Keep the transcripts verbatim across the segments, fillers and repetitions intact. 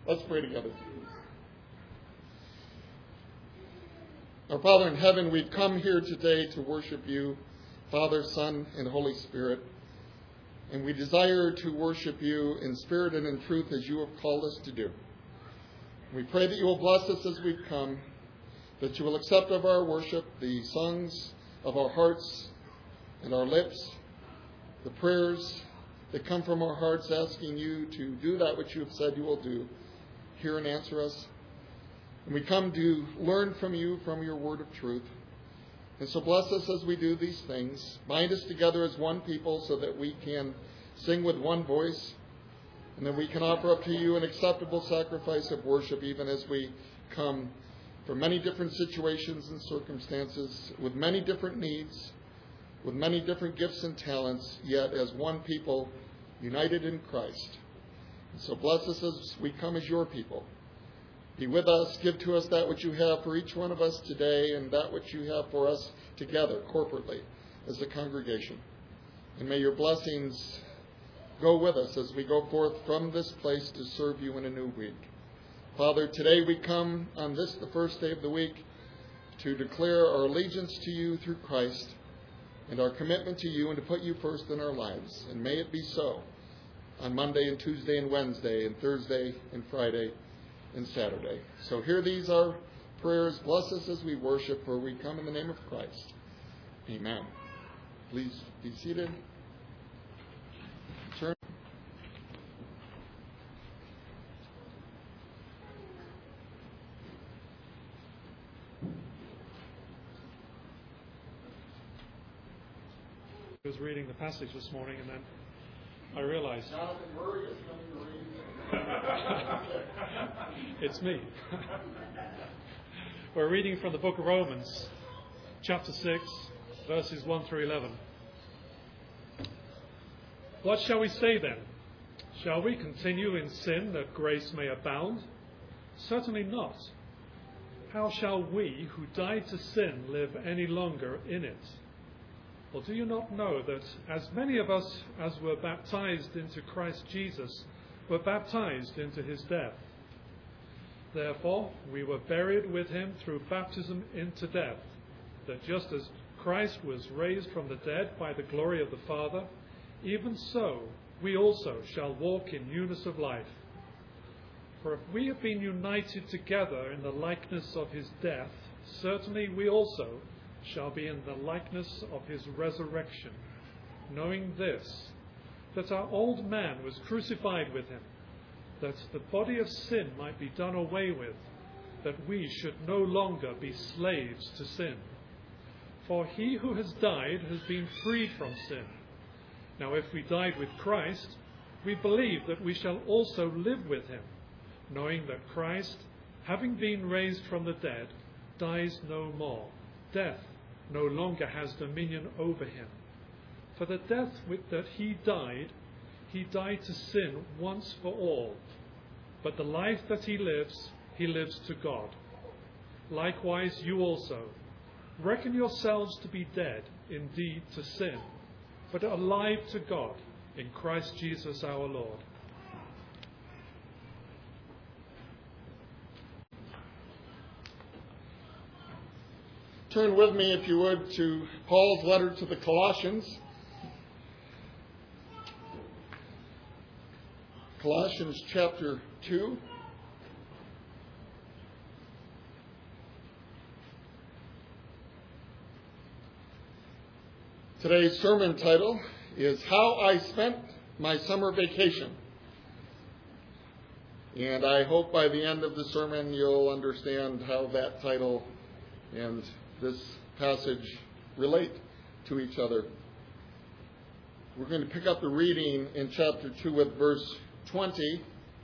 Let's pray together. Our Father in heaven, we've come here today to worship you, Father, Son, and Holy Spirit. And we desire to worship you in spirit and in truth as you have called us to do. We pray that you will bless us as we come, that you will accept of our worship the songs of our hearts and our lips, the prayers that come from our hearts asking you to do that which you have said you will do. Hear and answer us. And we come to learn from you, from your word of truth. And so bless us as we do these things. Bind us together as one people so that we can sing with one voice and that we can offer up to you an acceptable sacrifice of worship even as we come from many different situations and circumstances, with many different needs, with many different gifts and talents, yet as one people united in Christ. And so bless us as we come as your people. Be with us. Give to us that which you have for each one of us today and that which you have for us together, corporately, as a congregation. And may your blessings go with us as we go forth from this place to serve you in a new week. Father, today we come on this, the first day of the week, to declare our allegiance to you through Christ and our commitment to you and to put you first in our lives. And may it be so on Monday and Tuesday and Wednesday and Thursday and Friday and Saturday. So hear these our prayers. Bless us as we worship, for we come in the name of Christ. Amen. Please be seated. Turn. I was reading the passage this morning and then I realized Jonathan Murray is coming to read. It's me. We're reading from the book of Romans, chapter six, verses one through eleven. What shall we say then? Shall we continue in sin that grace may abound? Certainly not. How shall we who died to sin live any longer in it? Or do you not know that as many of us as were baptized into Christ Jesus were baptized into his death? Therefore, we were buried with him through baptism into death, that just as Christ was raised from the dead by the glory of the Father, even so we also shall walk in newness of life. For if we have been united together in the likeness of his death, certainly we also shall be in the likeness of his resurrection, knowing this, that our old man was crucified with him, that the body of sin might be done away with, that we should no longer be slaves to sin. For he who has died has been freed from sin. Now if we died with Christ, we believe that we shall also live with him, knowing that Christ, having been raised from the dead, dies no more. Death no longer has dominion over him. For the death with that he died, he died to sin once for all. But the life that he lives, he lives to God. Likewise, you also, reckon yourselves to be dead indeed to sin, but alive to God in Christ Jesus our Lord. Turn with me, if you would, to Paul's letter to the Colossians. Colossians chapter two. Today's sermon title is How I Spent My Summer Vacation. And I hope by the end of the sermon you'll understand how that title and this passage relate to each other. We're going to pick up the reading in chapter two with verse twenty.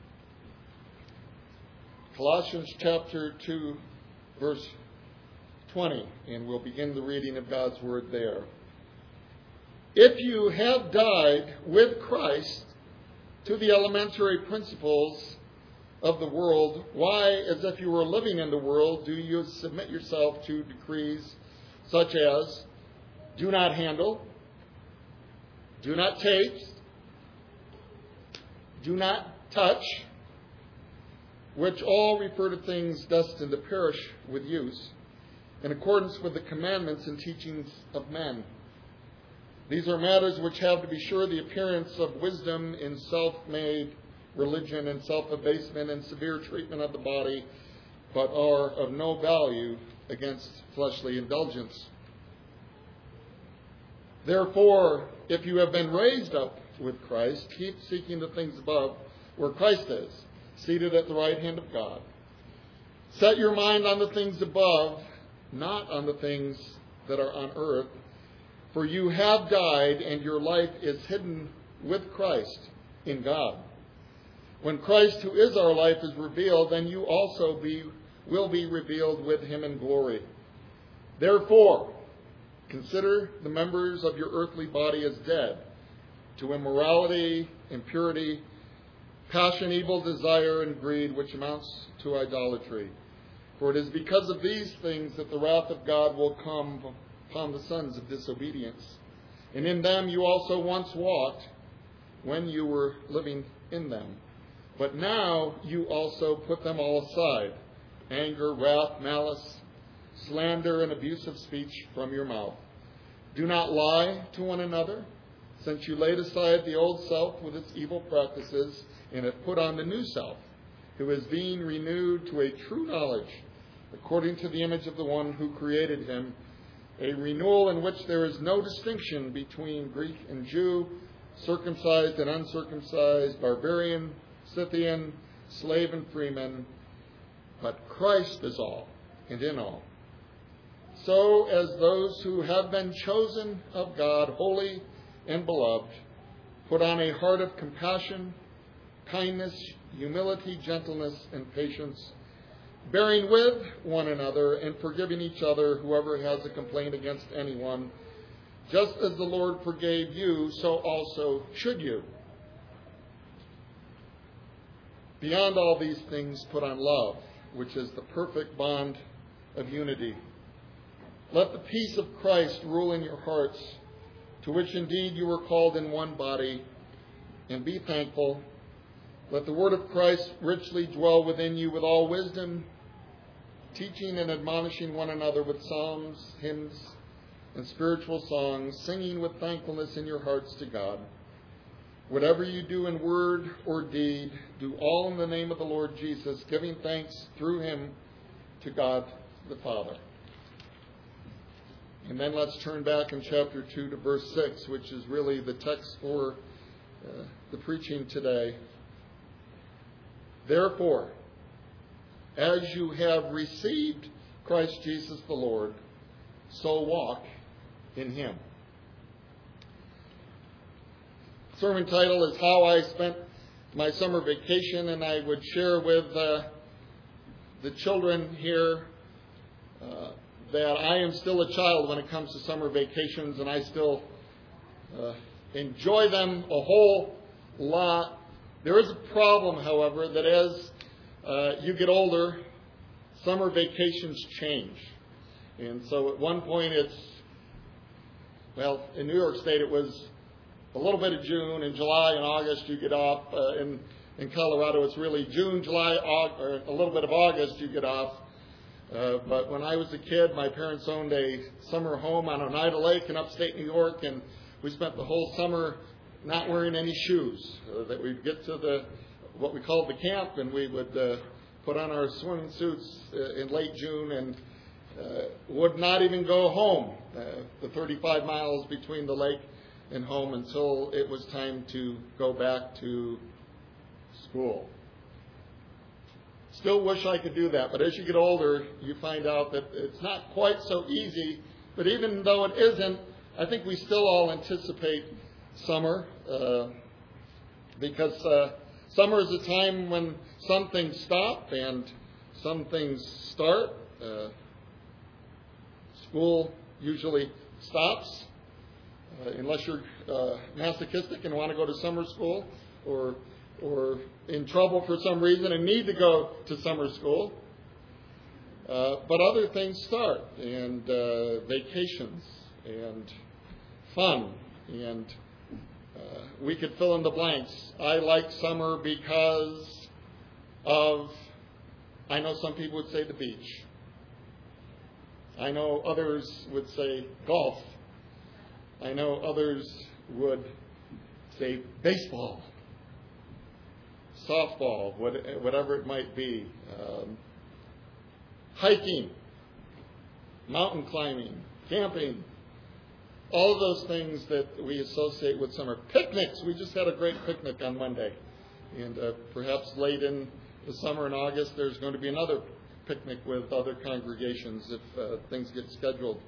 Colossians chapter two, verse twenty. And we'll begin the reading of God's word there. If you have died with Christ to the elementary principles of the world, why, as if you were living in the world, do you submit yourself to decrees such as do not handle, do not taste, do not touch, which all refer to things destined to perish with use, in accordance with the commandments and teachings of men. These are matters which have, to be sure, the appearance of wisdom in self-made religion and self-abasement and severe treatment of the body, but are of no value against fleshly indulgence. Therefore, if you have been raised up with Christ, keep seeking the things above, where Christ is, seated at the right hand of God. Set your mind on the things above, not on the things that are on earth. For you have died, and your life is hidden with Christ in God. When Christ, who is our life, is revealed, then you also be, will be revealed with him in glory. Therefore, consider the members of your earthly body as dead to immorality, impurity, passion, evil desire, and greed, which amounts to idolatry. For it is because of these things that the wrath of God will come upon the sons of disobedience. And in them you also once walked when you were living in them. But now you also put them all aside: anger, wrath, malice, slander, and abusive speech from your mouth. Do not lie to one another, since you laid aside the old self with its evil practices, and have put on the new self, who is being renewed to a true knowledge, according to the image of the one who created him, a renewal in which there is no distinction between Greek and Jew, circumcised and uncircumcised, barbarian, Scythian, slave and freeman, but Christ is all and in all. So as those who have been chosen of God, holy and beloved, put on a heart of compassion, kindness, humility, gentleness, and patience, bearing with one another and forgiving each other whoever has a complaint against anyone. Just as the Lord forgave you, so also should you. Beyond all these things, put on love, which is the perfect bond of unity. Let the peace of Christ rule in your hearts, to which indeed you were called in one body, and be thankful. Let the word of Christ richly dwell within you with all wisdom, teaching and admonishing one another with psalms, hymns, and spiritual songs, singing with thankfulness in your hearts to God. Whatever you do in word or deed, do all in the name of the Lord Jesus, giving thanks through him to God the Father. And then let's turn back in chapter two to verse six, which is really the text for uh, the preaching today. Therefore, as you have received Christ Jesus the Lord, so walk in him. Sermon title is How I Spent My Summer Vacation, and I would share with uh, the children here uh, that I am still a child when it comes to summer vacations, and I still uh, enjoy them a whole lot. There is a problem, however, that as uh, you get older, summer vacations change. And so at one point it's, well, in New York State it was a little bit of June. In July and August you get off. Uh, in, in Colorado it's really June, July, August, or a little bit of August you get off. Uh, but when I was a kid, my parents owned a summer home on Oneida Lake in upstate New York, and we spent the whole summer not wearing any shoes. Uh, that we'd get to the what we called the camp, and we would uh, put on our swimming suits uh, in late June and uh, would not even go home, uh, the thirty-five miles between the lake and home, until it was time to go back to school. Still wish I could do that, but as you get older, you find out that it's not quite so easy. But even though it isn't, I think we still all anticipate summer, uh, because uh, summer is a time when some things stop and some things start. Uh, school usually stops, uh, unless you're uh, masochistic and want to go to summer school, or or in trouble for some reason and need to go to summer school. Uh, but other things start, and uh, vacations and fun, and uh, we could fill in the blanks. I like summer because of I know some people would say the beach. I know others would say golf. I know others would say baseball, softball, whatever it might be, um, hiking, mountain climbing, camping, all of those things that we associate with summer. Picnics. We just had a great picnic on Monday. And uh, perhaps late in the summer in August, there's going to be another picnic with other congregations if uh, things get scheduled.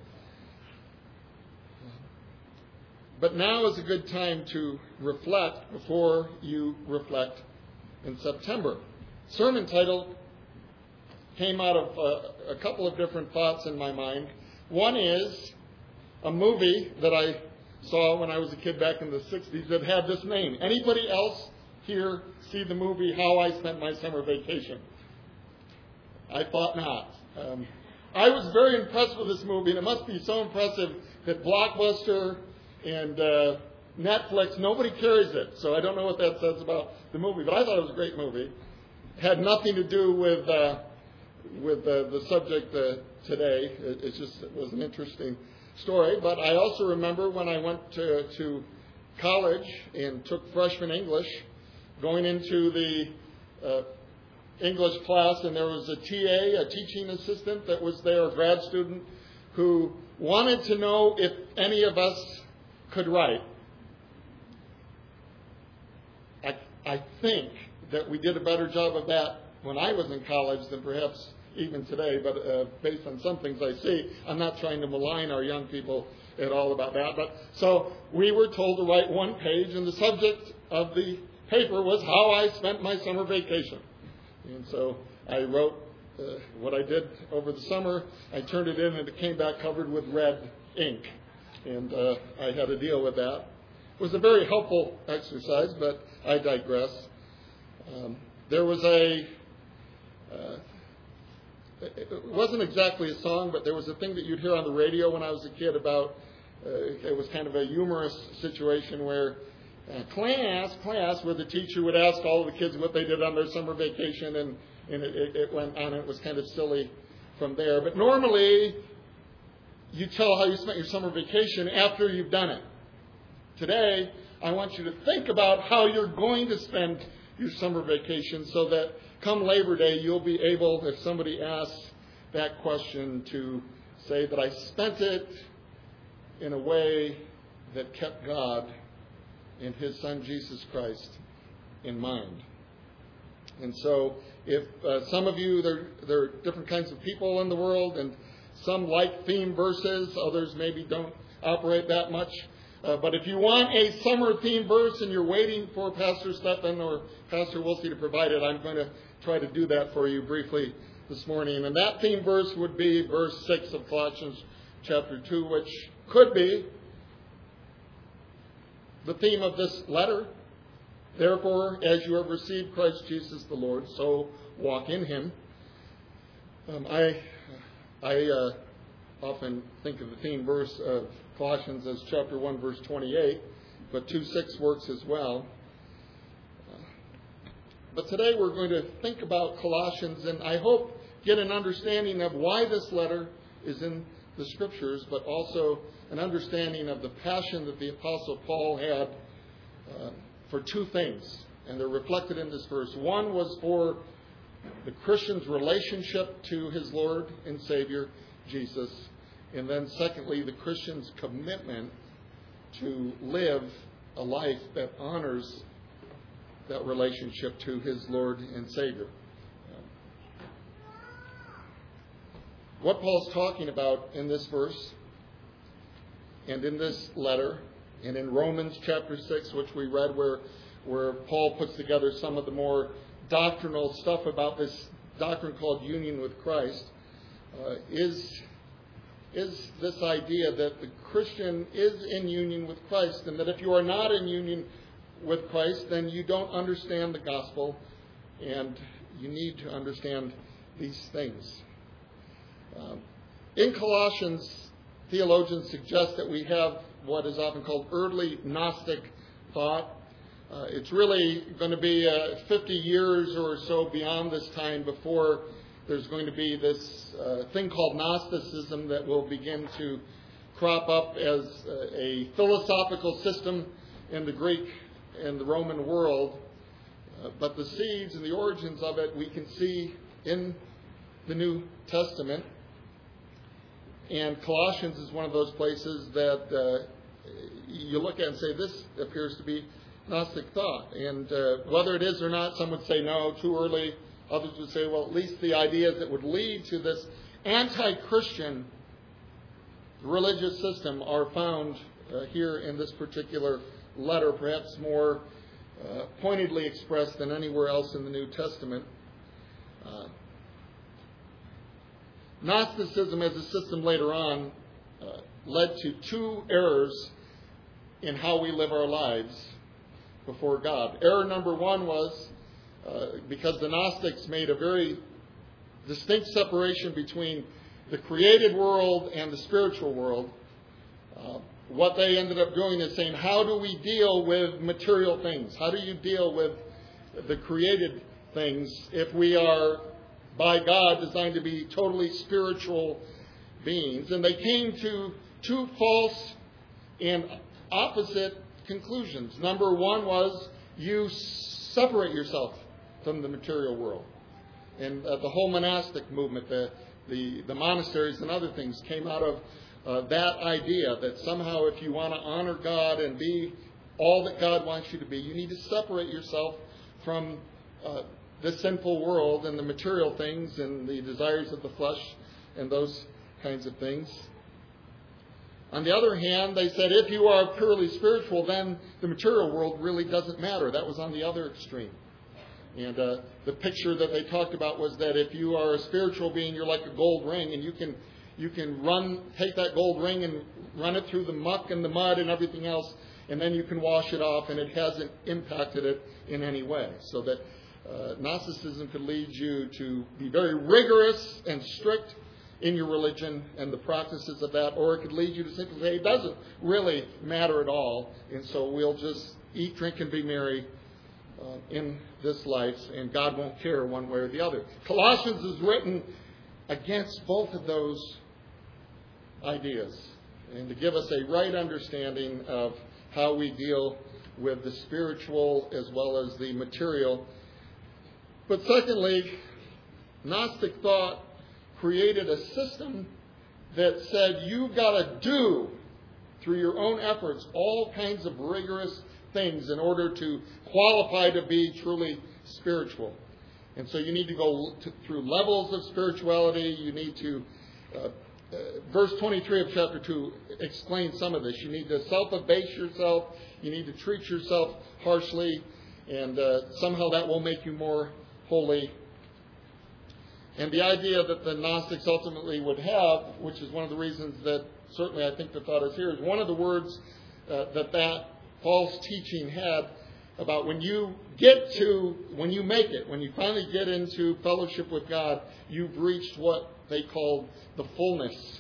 But now is a good time to reflect before you reflect in September. Sermon title came out of uh, a couple of different thoughts in my mind. One is a movie that I saw when I was a kid back in the sixties that had this name. Anybody else here see the movie How I Spent My Summer Vacation? I thought not. Um, I was very impressed with this movie, and it must be so impressive that Blockbuster and uh, Netflix, nobody carries it. So I don't know what that says about the movie, but I thought it was a great movie. It had nothing to do with uh, with uh, the subject uh, today. It, it just it was an interesting story. But I also remember when I went to, to college and took freshman English, going into the uh, English class, and there was a T A, a teaching assistant that was there, a grad student, who wanted to know if any of us could write. I, I think that we did a better job of that when I was in college than perhaps even today, but uh, based on some things I see, I'm not trying to malign our young people at all about that. But so we were told to write one page, and the subject of the paper was How I Spent My Summer Vacation. And so I wrote uh, what I did over the summer. I turned it in, and it came back covered with red ink. And uh, I had to deal with that. It was a very helpful exercise, but I digress. Um, there was a, uh, it wasn't exactly a song, but there was a thing that you'd hear on the radio when I was a kid about, uh, it was kind of a humorous situation where uh, class, class, where the teacher would ask all of the kids what they did on their summer vacation, and, and it, it went on. It was kind of silly from there. But normally, you tell how you spent your summer vacation after you've done it. Today, I want you to think about how you're going to spend your summer vacation so that come Labor Day, you'll be able, if somebody asks that question, to say that I spent it in a way that kept God and His Son, Jesus Christ, in mind. And so, if uh, some of you, there, there are different kinds of people in the world, and some like theme verses, others maybe don't operate that much. Uh, but if you want a summer theme verse and you're waiting for Pastor Stephan or Pastor Wilsey to provide it, I'm going to try to do that for you briefly this morning. And that theme verse would be verse six of Colossians chapter two, which could be the theme of this letter. Therefore, as you have received Christ Jesus the Lord, so walk in Him. Um, I... I uh, often think of the theme verse of Colossians as chapter one, verse twenty-eight, but two six works as well. Uh, but today we're going to think about Colossians, and I hope get an understanding of why this letter is in the Scriptures, but also an understanding of the passion that the Apostle Paul had uh, for two things, and they're reflected in this verse. One was for the Christian's relationship to his Lord and Savior, Jesus. And then secondly, the Christian's commitment to live a life that honors that relationship to his Lord and Savior. What Paul's talking about in this verse and in this letter and in Romans chapter six, which we read, where, where Paul puts together some of the more doctrinal stuff about this doctrine called union with Christ, uh, is, is this idea that the Christian is in union with Christ, and that if you are not in union with Christ, then you don't understand the gospel, and you need to understand these things. Um, in Colossians, theologians suggest that we have what is often called early Gnostic thought. Uh, it's really going to be uh, fifty years or so beyond this time before there's going to be this uh, thing called Gnosticism that will begin to crop up as a philosophical system in the Greek and the Roman world. Uh, but the seeds and the origins of it we can see in the New Testament. And Colossians is one of those places that uh, you look at and say, this appears to be Gnostic thought. And uh, whether it is or not, some would say no, too early. Others would say, well, at least the ideas that would lead to this anti-Christian religious system are found uh, here in this particular letter, perhaps more uh, pointedly expressed than anywhere else in the New Testament. Uh, Gnosticism as a system later on uh, led to two errors in how we live our lives before God. Error number one was uh, because the Gnostics made a very distinct separation between the created world and the spiritual world. Uh, what they ended up doing is saying, how do we deal with material things? How do you deal with the created things if we are, by God, designed to be totally spiritual beings? And they came to two false and opposite conclusions. Number one was you separate yourself from the material world. And uh, the whole monastic movement, the, the, the monasteries and other things came out of uh, that idea that somehow if you want to honor God and be all that God wants you to be, you need to separate yourself from uh, the sinful world and the material things and the desires of the flesh and those kinds of things. On the other hand, they said if you are purely spiritual, then the material world really doesn't matter. That was on the other extreme. And uh, the picture that they talked about was that if you are a spiritual being, you're like a gold ring, and you can you can run, take that gold ring and run it through the muck and the mud and everything else, and then you can wash it off, and it hasn't impacted it in any way. So that uh, Gnosticism could lead you to be very rigorous and strict in your religion and the practices of that, or it could lead you to simply say it doesn't really matter at all, and so we'll just eat, drink, and be merry uh, in this life, and God won't care one way or the other. Colossians is written against both of those ideas, and to give us a right understanding of how we deal with the spiritual as well as the material. But secondly, Gnostic thought created a system that said you've got to do, through your own efforts, all kinds of rigorous things in order to qualify to be truly spiritual. And so you need to go to, through levels of spirituality. You need to, uh, uh, verse twenty-three of chapter two explains some of this. You need to self-abase yourself. You need to treat yourself harshly. And uh, somehow that will make you more holy. And the idea that the Gnostics ultimately would have, which is one of the reasons that certainly I think the thought is here, is one of the words uh, that that false teaching had about when you get to, when you make it, when you finally get into fellowship with God, you've reached what they called the fullness.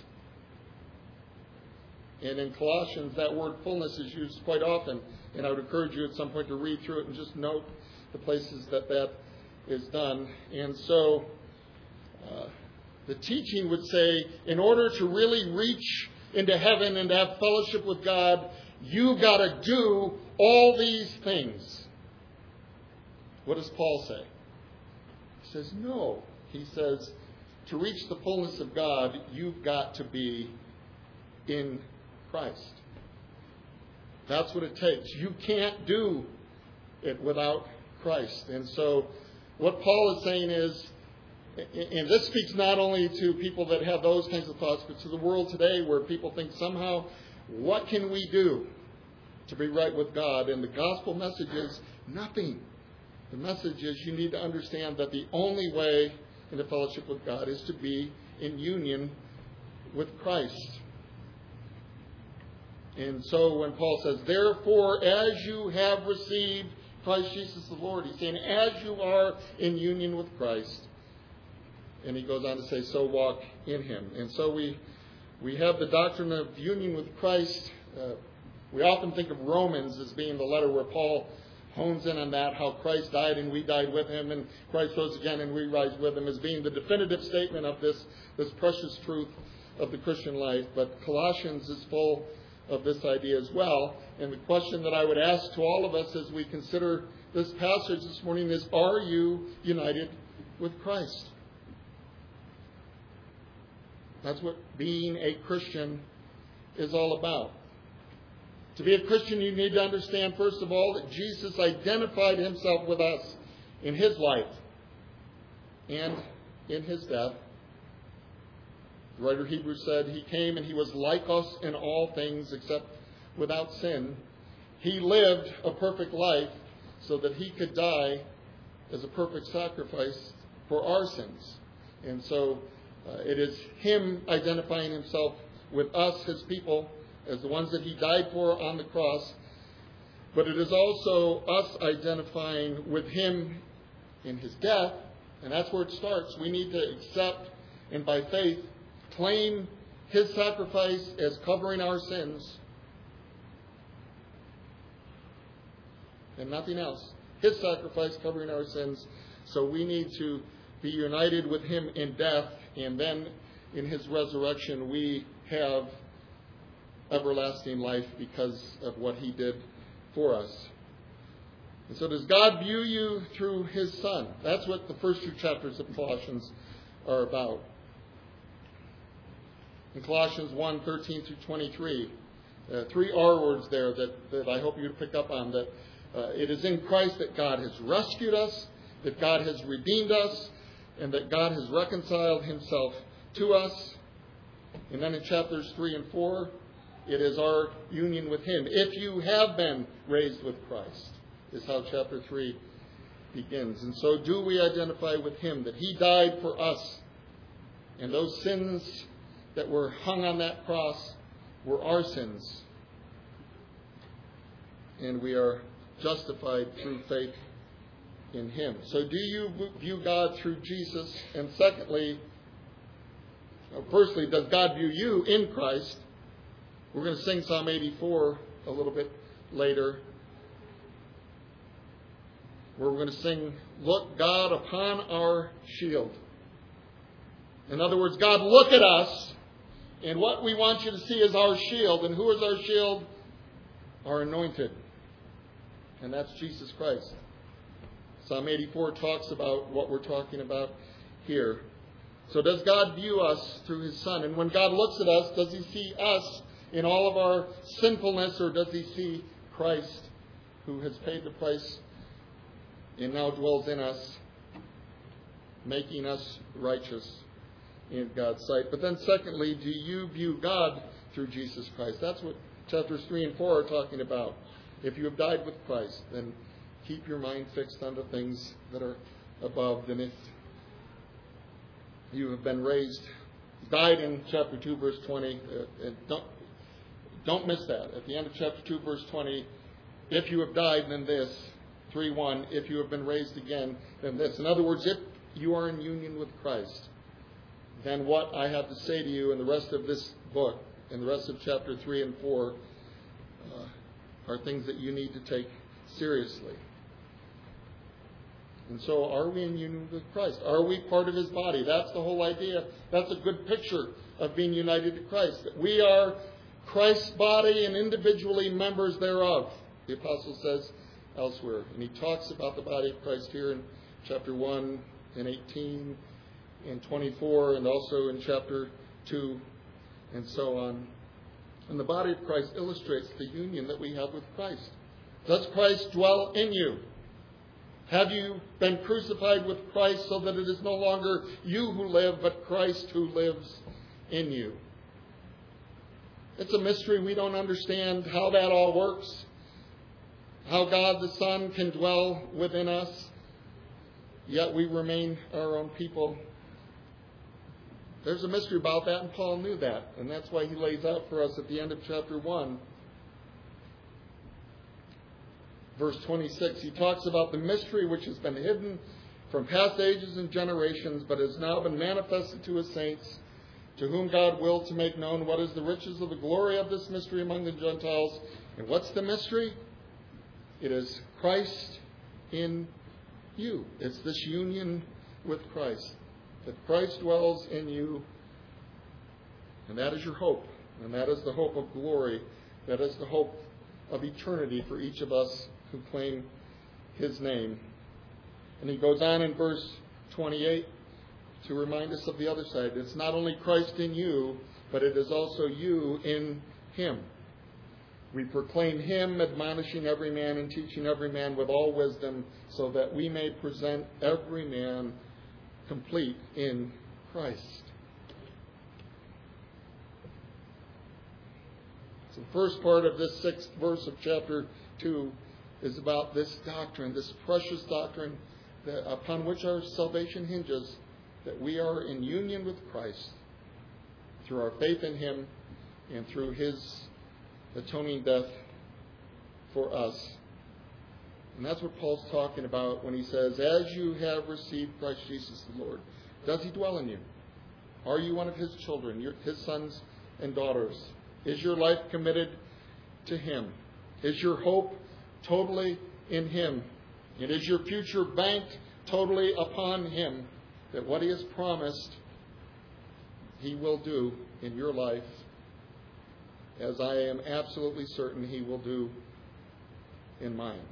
And in Colossians, that word fullness is used quite often. And I would encourage you at some point to read through it and just note the places that that is done. And so Uh, the teaching would say, in order to really reach into heaven and to have fellowship with God, you've got to do all these things. What does Paul say? He says, no. He says, to reach the fullness of God, you've got to be in Christ. That's what it takes. You can't do it without Christ. And so what Paul is saying is, and this speaks not only to people that have those kinds of thoughts, but to the world today where people think somehow, what can we do to be right with God? And the gospel message is nothing. The message is you need to understand that the only way into fellowship with God is to be in union with Christ. And so when Paul says, therefore, as you have received Christ Jesus the Lord, he's saying, as you are in union with Christ. And he goes on to say, so walk in him. And so we we have the doctrine of union with Christ. Uh, we often think of Romans as being the letter where Paul hones in on that, how Christ died and we died with him, and Christ rose again and we rise with him, as being the definitive statement of this, this precious truth of the Christian life. But Colossians is full of this idea as well. And the question that I would ask to all of us as we consider this passage this morning is, are you united with Christ? That's what being a Christian is all about. To be a Christian, you need to understand, first of all, that Jesus identified himself with us in his life and in his death. The writer of Hebrews said he came and he was like us in all things except without sin. He lived a perfect life so that he could die as a perfect sacrifice for our sins. And so uh, it is him identifying himself with us, his people, as the ones that he died for on the cross. But it is also us identifying with him in his death. And that's where it starts. We need to accept and by faith claim his sacrifice as covering our sins and nothing else. His sacrifice covering our sins. So we need to be united with him in death, and then in his resurrection we have everlasting life because of what he did for us. And so does God view you through his Son? That's what the first two chapters of Colossians are about. In Colossians one, thirteen through twenty-three, uh, three R words there that, that I hope you pick up on, that uh, it is in Christ that God has rescued us, that God has redeemed us, and that God has reconciled himself to us. And then in chapters three and four, it is our union with him. If you have been raised with Christ, is how chapter three begins. And so do we identify with him, that he died for us, and those sins that were hung on that cross were our sins. And we are justified through faith in him. So do you view God through Jesus? And secondly, firstly, does God view you in Christ? We're going to sing Psalm eighty-four a little bit later, where we're going to sing, "Look, God, upon our shield." In other words, God, look at us, and what we want you to see is our shield. And who is our shield? Our anointed. And that's Jesus Christ. Psalm eighty-four talks about what we're talking about here. So does God view us through his Son? And when God looks at us, does he see us in all of our sinfulness, or does he see Christ, who has paid the price and now dwells in us, making us righteous in God's sight? But then secondly, do you view God through Jesus Christ? That's what chapters three and four are talking about. If you have died with Christ, then keep your mind fixed on the things that are above. And if you have been raised, died in chapter two, verse twenty, uh, and don't, don't miss that. At the end of chapter two, verse twenty, if you have died, then this. three one, if you have been raised again, then this. In other words, if you are in union with Christ, then what I have to say to you in the rest of this book, in the rest of chapter three and four, uh, are things that you need to take seriously. And so, are we in union with Christ? Are we part of his body? That's the whole idea. That's a good picture of being united to Christ. That we are Christ's body and individually members thereof, the apostle says elsewhere. And he talks about the body of Christ here in chapter one and eighteen and twenty-four, and also in chapter two, and so on. And the body of Christ illustrates the union that we have with Christ. Does Christ dwell in you? Have you been crucified with Christ so that it is no longer you who live, but Christ who lives in you? It's a mystery. We don't understand how that all works. How God the Son can dwell within us, yet we remain our own people. There's a mystery about that, and Paul knew that. And that's why he lays out for us at the end of chapter one. Verse twenty-six, he talks about the mystery which has been hidden from past ages and generations, but has now been manifested to his saints, to whom God willed to make known what is the riches of the glory of this mystery among the Gentiles. And what's the mystery? It is Christ in you. It's this union with Christ. That Christ dwells in you, and that is your hope. And that is the hope of glory. That is the hope of eternity for each of us who claim His name. And he goes on in verse twenty-eight to remind us of the other side. It's not only Christ in you, but it is also you in Him. We proclaim Him, admonishing every man and teaching every man with all wisdom, so that we may present every man complete in Christ. So the first part of this sixth verse of chapter two is about this doctrine, this precious doctrine that, upon which our salvation hinges, that we are in union with Christ through our faith in Him and through His atoning death for us. And that's what Paul's talking about when he says, as you have received Christ Jesus the Lord. Does He dwell in you? Are you one of His children, your, His sons and daughters? Is your life committed to Him? Is your hope totally in Him? And is your future banked totally upon Him, that what He has promised He will do in your life, as I am absolutely certain He will do in mine?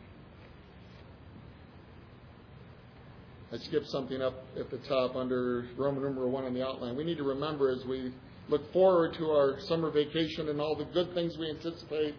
I skipped something up at the top under Roman numeral one on the outline. We need to remember as we look forward to our summer vacation and all the good things we anticipate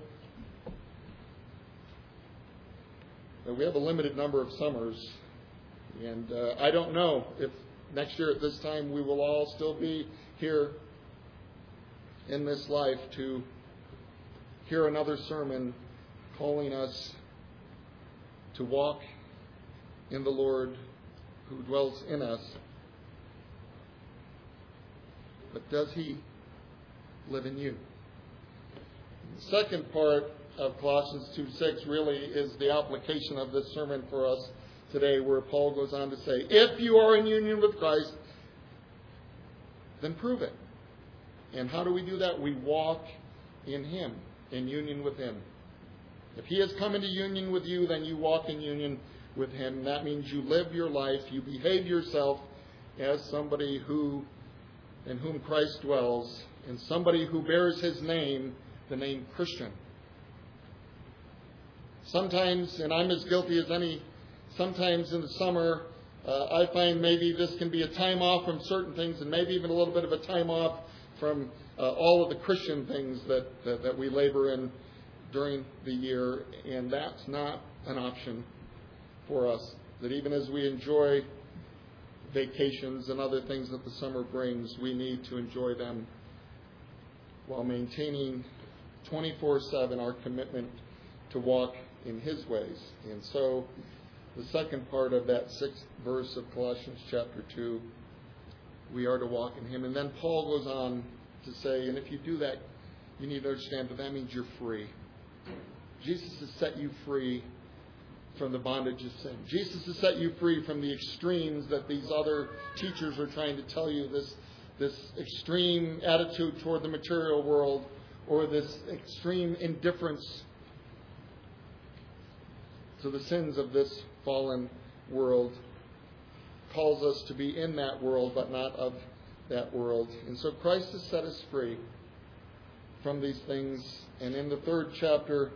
that we have a limited number of summers. And uh, I don't know if next year at this time we will all still be here in this life to hear another sermon calling us to walk in the Lord who dwells in us. But does He live in you? The second part of Colossians two six really is the application of this sermon for us today, where Paul goes on to say, if you are in union with Christ, then prove it. And how do we do that? We walk in Him, in union with Him. If He has come into union with you, then you walk in union with Him. That means you live your life, you behave yourself as somebody who, in whom Christ dwells, and somebody who bears His name, the name Christian. Sometimes, and I'm as guilty as any, sometimes in the summer, uh, I find maybe this can be a time off from certain things, and maybe even a little bit of a time off from uh, all of the Christian things that, that, that we labor in during the year, and that's not an option for us. That even as we enjoy vacations and other things that the summer brings, we need to enjoy them while maintaining twenty-four seven our commitment to walk in His ways. And so the second part of that sixth verse of Colossians chapter two, we are to walk in Him. And then Paul goes on to say, and if you do that, you need to understand that that means you're free. Jesus has set you free from the bondage of sin. Jesus has set you free from the extremes that these other teachers are trying to tell you, this, this extreme attitude toward the material world, or this extreme indifference to the sins of this fallen world. Calls us to be in that world, but not of that world. And so Christ has set us free from these things. And in the third chapter,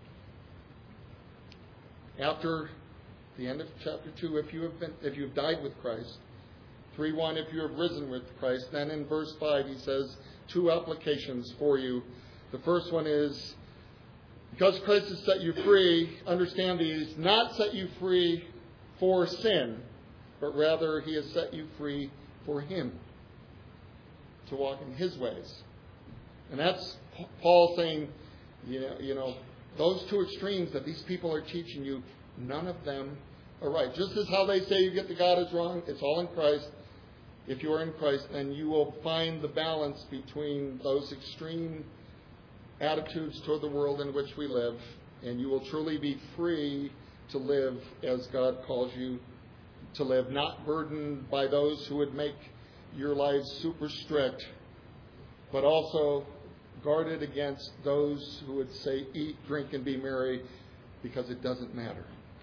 after the end of chapter two, if you have been, if you have died with Christ, three one, if you have risen with Christ, then in verse five he says two applications for you. The first one is, because Christ has set you free, understand that He has not set you free for sin, but rather He has set you free for Him, to walk in His ways. And that's Paul saying, you know, you know, those two extremes that these people are teaching you, none of them are right. Just as how they say you get to God is wrong, it's all in Christ. If you are in Christ, then you will find the balance between those extreme attitudes toward the world in which we live, and you will truly be free to live as God calls you to live, not burdened by those who would make your lives super strict, but also guarded against those who would say, eat, drink, and be merry, because it doesn't matter.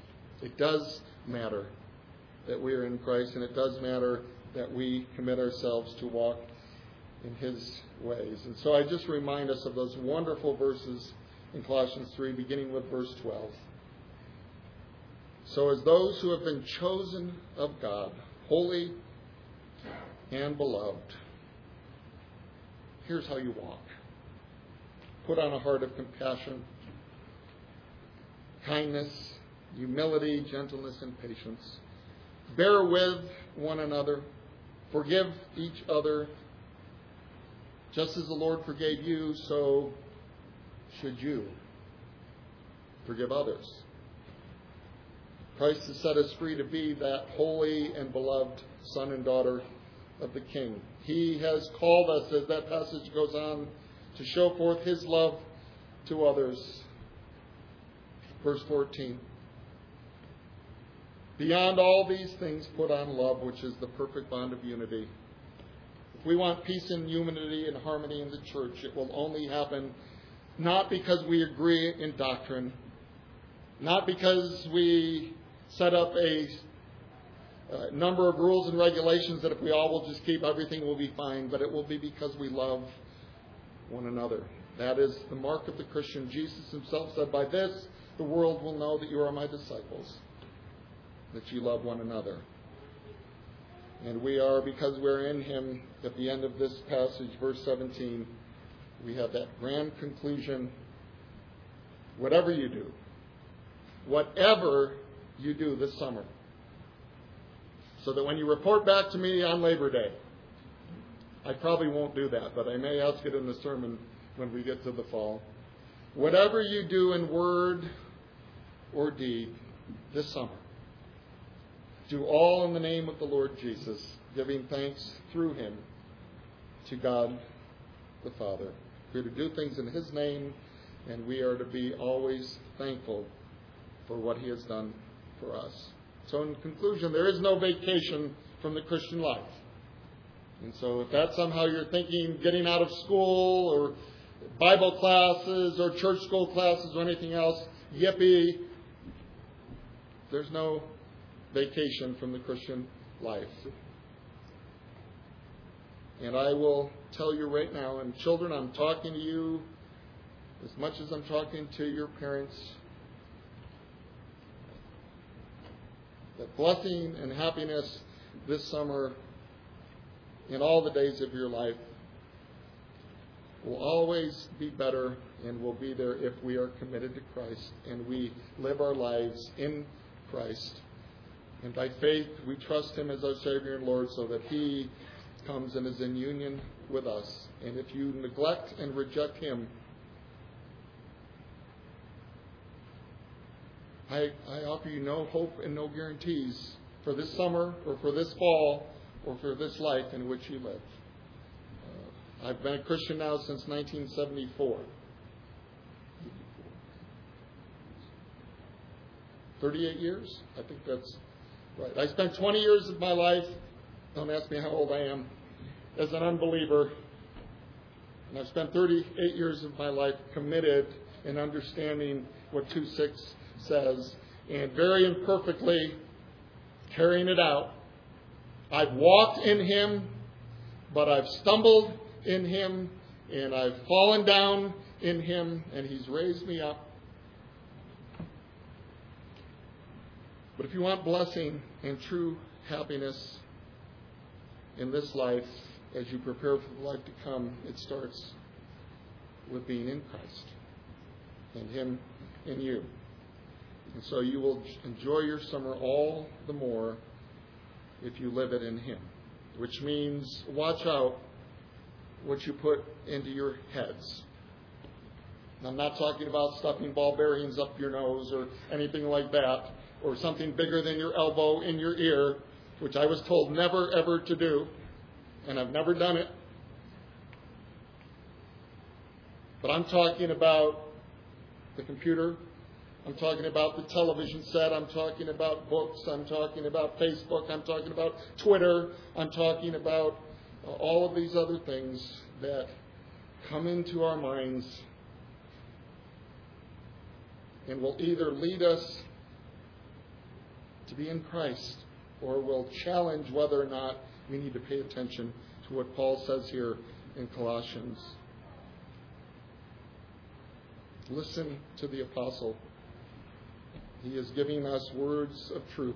It does matter that we are in Christ, and it does matter that we commit ourselves to walk in His ways. And so I just remind us of those wonderful verses in Colossians three, beginning with verse twelve. So as those who have been chosen of God, holy and beloved, here's how you walk. Put on a heart of compassion, kindness, humility, gentleness, and patience. Bear with one another. Forgive each other. Just as the Lord forgave you, so should you forgive others. Christ has set us free to be that holy and beloved son and daughter of the King. He has called us, as that passage goes on, to show forth His love to others. Verse fourteen. Beyond all these things, put on love, which is the perfect bond of unity. If we want peace and unity and harmony in the church, it will only happen not because we agree in doctrine, not because we set up a, a number of rules and regulations that if we all will just keep, everything will be fine, but it will be because we love one another. That is the mark of the Christian. Jesus Himself said, "By this the world will know that you are my disciples, that you love one another." And we are, because we're in Him. At the end of this passage, verse seventeen, we have that grand conclusion. Whatever you do, whatever you do this summer, so that when you report back to me on Labor Day, I probably won't do that, but I may ask it in the sermon when we get to the fall. Whatever you do in word or deed this summer, do all in the name of the Lord Jesus, giving thanks through Him to God the Father. We're to do things in His name, and we are to be always thankful for what He has done for us. So in conclusion, there is no vacation from the Christian life. And so if that somehow you're thinking getting out of school or Bible classes or church school classes or anything else, yippee, there's no vacation from the Christian life. And I will tell you right now, and children, I'm talking to you as much as I'm talking to your parents, that blessing and happiness this summer in all the days of your life will always be better and will be there if we are committed to Christ and we live our lives in Christ. And by faith, we trust Him as our Savior and Lord so that He comes and is in union with us. And if you neglect and reject Him, I, I offer you no hope and no guarantees for this summer or for this fall or for this life in which you live. Uh, I've been a Christian now since nineteen seventy-four. thirty-eight years? I think that's right. I spent twenty years of my life, don't ask me how old I am, as an unbeliever. And I've spent thirty-eight years of my life committed in understanding what two six says, and very imperfectly carrying it out. I've walked in Him, but I've stumbled in Him, and I've fallen down in Him, and He's raised me up. But if you want blessing and true happiness in this life, as you prepare for the life to come, it starts with being in Christ and Him in you. And so you will enjoy your summer all the more if you live it in Him, which means watch out what you put into your heads. And I'm not talking about stuffing ball bearings up your nose or anything like that, or something bigger than your elbow in your ear, which I was told never, ever to do, and I've never done it. But I'm talking about the computer. I'm talking about the television set. I'm talking about books. I'm talking about Facebook. I'm talking about Twitter. I'm talking about uh, all of these other things that come into our minds and will either lead us to be in Christ, or will challenge whether or not we need to pay attention to what Paul says here in Colossians. Listen to the apostle. He is giving us words of truth.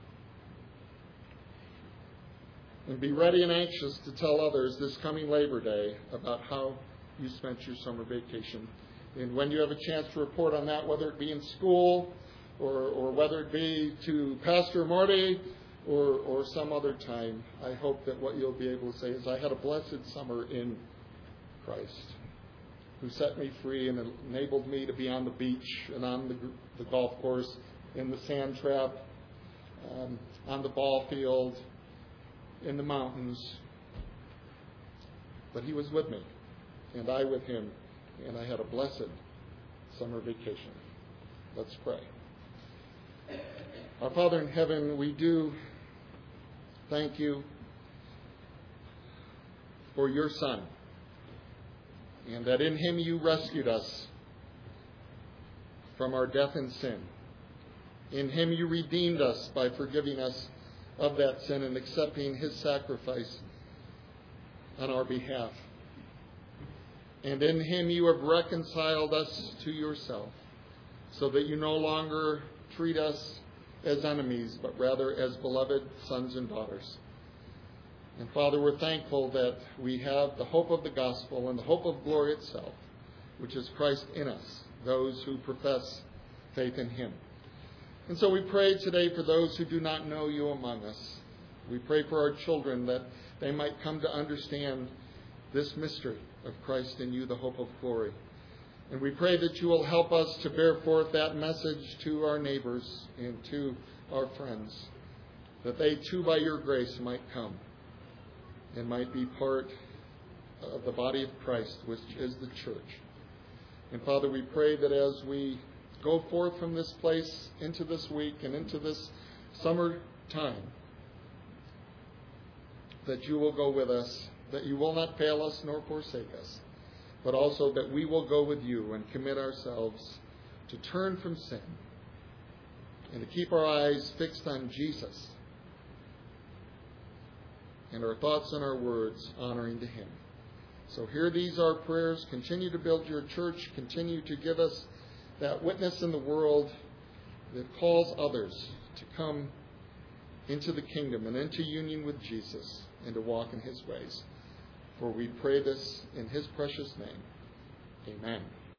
And be ready and anxious to tell others this coming Labor Day about how you spent your summer vacation. And when you have a chance to report on that, whether it be in school or, or whether it be to Pastor Marty or, or some other time, I hope that what you'll be able to say is, I had a blessed summer in Christ, who set me free and enabled me to be on the beach and on the, the golf course, in the sand trap, um, on the ball field, in the mountains. But he was with me, and I with him, and I had a blessed summer vacation. Let's pray. Our Father in heaven, we do thank you for your Son, and that in him you rescued us from our death and sin. In him you redeemed us by forgiving us of that sin and accepting his sacrifice on our behalf. And in him you have reconciled us to yourself, so that you no longer treat us as enemies, but rather as beloved sons and daughters. And Father, we're thankful that we have the hope of the gospel and the hope of glory itself, which is Christ in us, those who profess faith in him. And so we pray today for those who do not know you among us. We pray for our children that they might come to understand this mystery of Christ in you, the hope of glory. And we pray that you will help us to bear forth that message to our neighbors and to our friends, that they too by your grace might come and might be part of the body of Christ, which is the church. And Father, we pray that as we go forth from this place into this week and into this summer time, that you will go with us, that you will not fail us nor forsake us, but also that we will go with you and commit ourselves to turn from sin and to keep our eyes fixed on Jesus and our thoughts and our words honoring to him. So hear these our prayers. Continue to build your church. Continue to give us that witness in the world that calls others to come into the kingdom and into union with Jesus and to walk in his ways. For we pray this in his precious name. Amen.